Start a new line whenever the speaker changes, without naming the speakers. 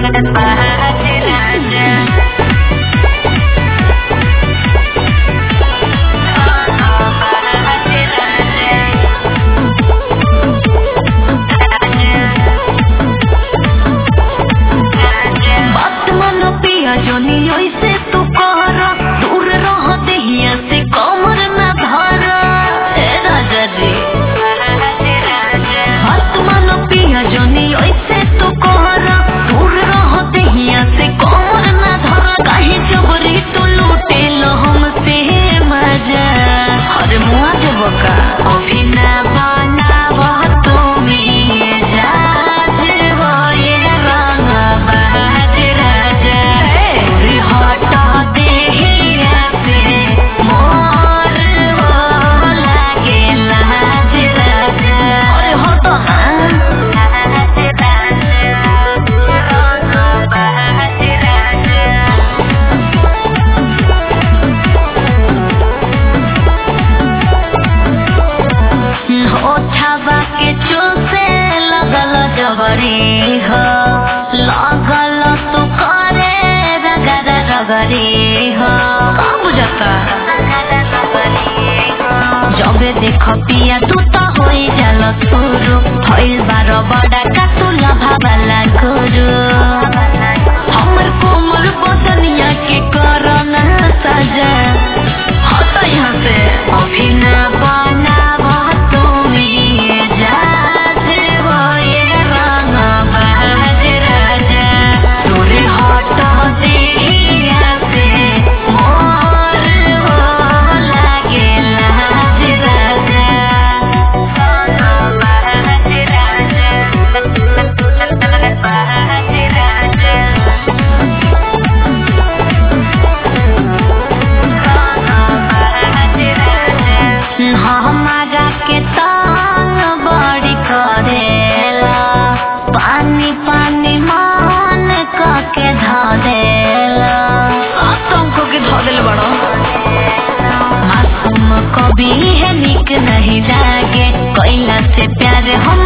जबे देख पिया तू तो होई जाल शुरू भइल बार बड़ा का तू लभावाला गुरु हमर कोमल बदनिया के करना सजा हट यहाँ से अभी ना बनाव तुम जाज होए रंग बाज राजा तोरे हट देहिया से मोर हो लागे लाज राजा बाज हमारा के तान बड़ी करेला पानी पानी मान के धरेला तुमको के धरेल बड़ो मासूम कभी है निक नहीं लागे कोयला से प्यार हम